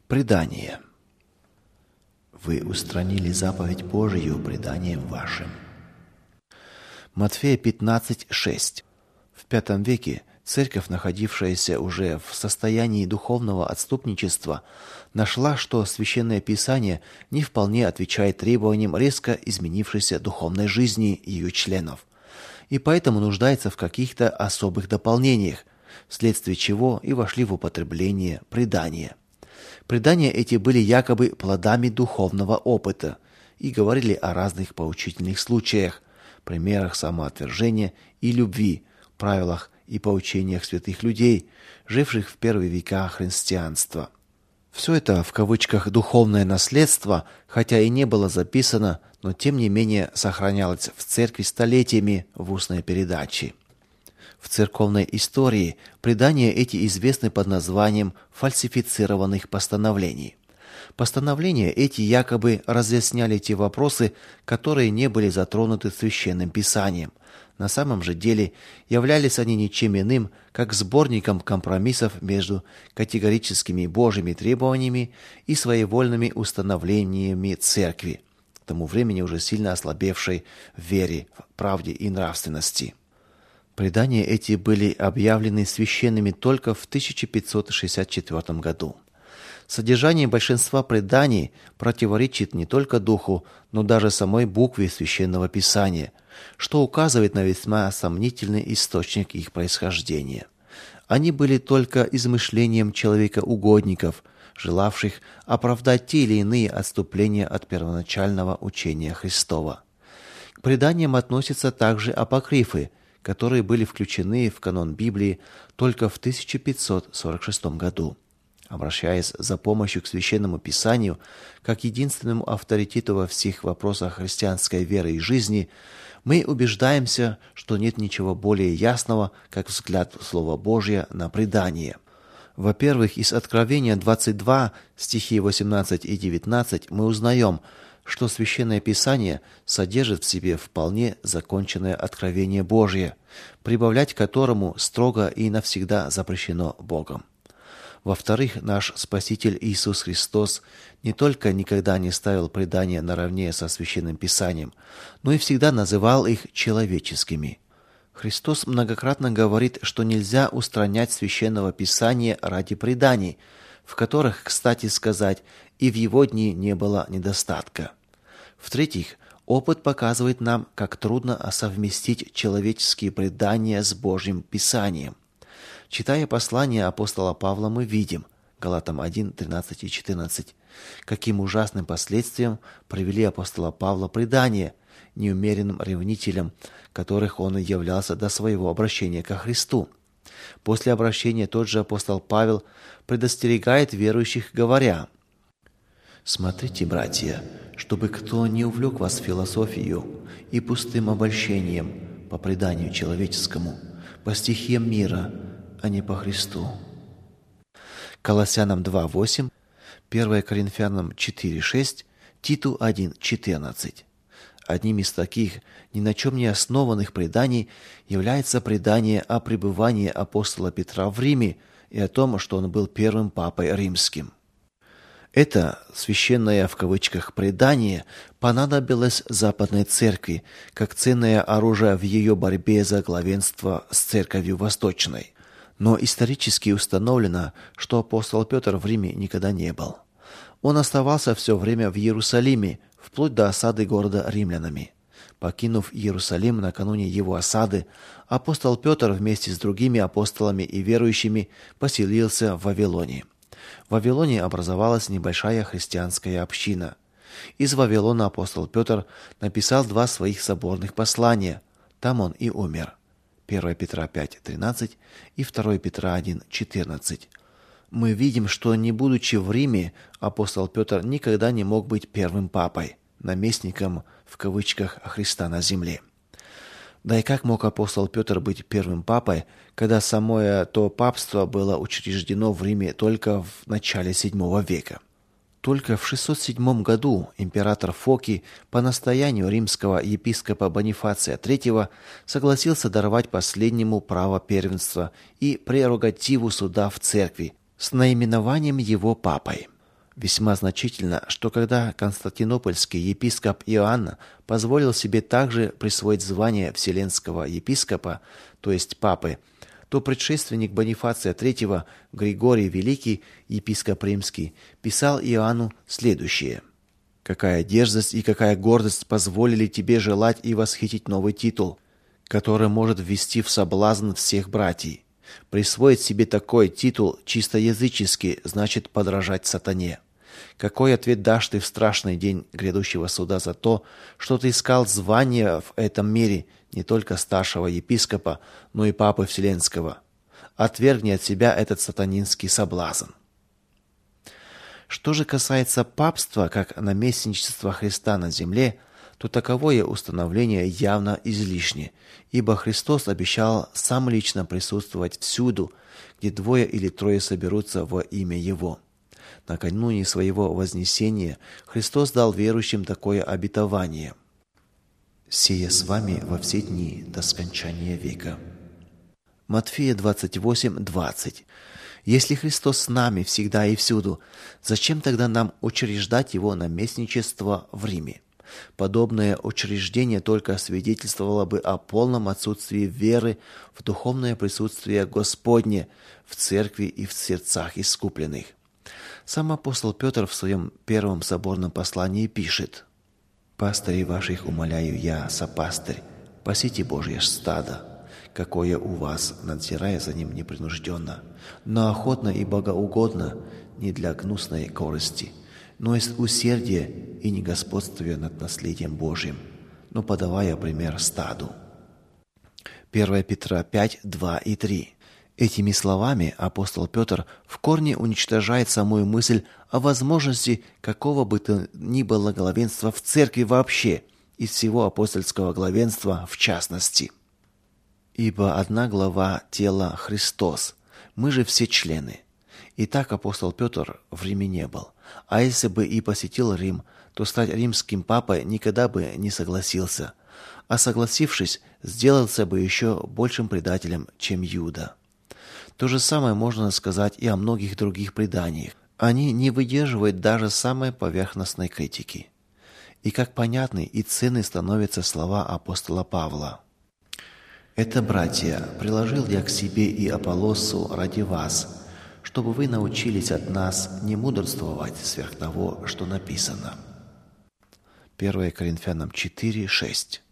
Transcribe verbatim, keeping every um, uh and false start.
Предание. Вы устранили заповедь Божию преданием вашим. Матфея пятнадцать шесть. В пятом веке церковь, находившаяся уже в состоянии духовного отступничества, нашла, что Священное Писание не вполне отвечает требованиям резко изменившейся духовной жизни ее членов, и поэтому нуждается в каких-то особых дополнениях, вследствие чего и вошли в употребление предания. Предания эти были якобы плодами духовного опыта и говорили о разных поучительных случаях, примерах самоотвержения и любви, правилах и поучениях святых людей, живших в первые века христианства. Все это в кавычках «духовное наследство», хотя и не было записано, но тем не менее сохранялось в церкви столетиями в устной передаче. В церковной истории предания эти известны под названием фальсифицированных постановлений. Постановления эти якобы разъясняли те вопросы, которые не были затронуты Священным Писанием. На самом же деле являлись они ничем иным, как сборником компромиссов между категорическими Божьими требованиями и своевольными установлениями церкви, к тому времени уже сильно ослабевшей в вере, в правде и нравственности. Предания эти были объявлены священными только в тысяча пятьсот шестьдесят четвёртом году. Содержание большинства преданий противоречит не только духу, но даже самой букве Священного Писания, что указывает на весьма сомнительный источник их происхождения. Они были только измышлением человека-угодников, желавших оправдать те или иные отступления от первоначального учения Христова. К преданиям относятся также апокрифы, которые были включены в канон Библии только в тысяча пятьсот сорок шестом году. Обращаясь за помощью к Священному Писанию, как единственному авторитету во всех вопросах христианской веры и жизни, мы убеждаемся, что нет ничего более ясного, как взгляд Слова Божия на предание. Во-первых, из Откровения двадцать два, стихи восемнадцать и девятнадцать, мы узнаем, что Священное Писание содержит в себе вполне законченное откровение Божие, прибавлять к которому строго и навсегда запрещено Богом. Во-вторых, наш Спаситель Иисус Христос не только никогда не ставил предания наравне со Священным Писанием, но и всегда называл их человеческими. Христос многократно говорит, что нельзя устранять Священного Писания ради преданий, в которых, кстати сказать, и в его дни не было недостатка. В-третьих, опыт показывает нам, как трудно совместить человеческие предания с Божьим Писанием. Читая послание апостола Павла, мы видим, Галатам один, тринадцать и четырнадцать, каким ужасным последствиям привели апостола Павла предания, неумеренным ревнителям, которых он являлся до своего обращения ко Христу. После обращения тот же апостол Павел предостерегает верующих, говоря: «Смотрите, братья, чтобы кто не увлек вас философию и пустым обольщением по преданию человеческому, по стихиям мира, а не по Христу». Колоссянам два восемь, первое Коринфянам четыре шесть, Титу один четырнадцать. Одним из таких ни на чем не основанных преданий является предание о пребывании апостола Петра в Риме и о том, что он был первым папой римским. Это священное в кавычках предание понадобилось Западной Церкви как ценное оружие в ее борьбе за главенство с Церковью Восточной. Но исторически установлено, что апостол Петр в Риме никогда не был. Он оставался все время в Иерусалиме, вплоть до осады города римлянами. Покинув Иерусалим накануне его осады, апостол Петр вместе с другими апостолами и верующими поселился в Вавилоне. В Вавилоне образовалась небольшая христианская община. Из Вавилона апостол Петр написал два своих соборных послания. Там он и умер. первое Петра пять тринадцать и второе Петра один четырнадцать. Мы видим, что, не будучи в Риме, апостол Петр никогда не мог быть первым папой, наместником в кавычках Христа на земле. Да и как мог апостол Петр быть первым папой, когда самое то папство было учреждено в Риме только в начале седьмого века? Только в шестьсот седьмом году император Фокий по настоянию римского епископа Бонифация третьего согласился даровать последнему право первенства и прерогативу суда в церкви с наименованием его папой. Весьма значительно, что когда константинопольский епископ Иоанн позволил себе также присвоить звание вселенского епископа, то есть папы, то предшественник Бонифация третьего Григорий Великий, епископ римский, писал Иоанну следующее: «Какая дерзость и какая гордость позволили тебе желать и восхитить новый титул, который может ввести в соблазн всех братьев. Присвоить себе такой титул чисто язычески значит подражать сатане. Какой ответ дашь ты в страшный день грядущего суда за то, что ты искал звания в этом мире не только старшего епископа, но и папы Вселенского? Отвергни от себя этот сатанинский соблазн». Что же касается папства как наместничества Христа на земле, то таковое установление явно излишне, ибо Христос обещал сам лично присутствовать всюду, где двое или трое соберутся во имя Его. Накануне своего вознесения Христос дал верующим такое обетование: «Сея с вами во все дни до скончания века». Матфея двадцать восемь двадцать. Если Христос с нами всегда и всюду, зачем тогда нам учреждать Его наместничество в Риме? Подобное учреждение только свидетельствовало бы о полном отсутствии веры в духовное присутствие Господне в церкви и в сердцах искупленных. Сам апостол Петр в своем первом соборном послании пишет: «Пастырей ваших умоляю я, сопастырь, пасите Божье стадо, какое у вас, надзирая за ним непринужденно, но охотно и богоугодно, не для гнусной корысти, но из усердия и не господствуя над наследием Божьим, но подавая пример стаду». первое Петра пять два и три. Этими словами апостол Петр в корне уничтожает самую мысль о возможности какого бы то ни было главенства в церкви вообще и всего апостольского главенства в частности. Ибо одна глава тела Христос, мы же все члены. И так апостол Петр в Риме не был, а если бы и посетил Рим, то стать римским папой никогда бы не согласился, а согласившись, сделался бы еще большим предателем, чем Иуда. То же самое можно сказать и о многих других преданиях. Они не выдерживают даже самой поверхностной критики. И как понятны и ценны становятся слова апостола Павла: «Это, братья, приложил я к себе и Аполлосу ради вас, чтобы вы научились от нас не мудрствовать сверх того, что написано». первое Коринфянам четыре шесть.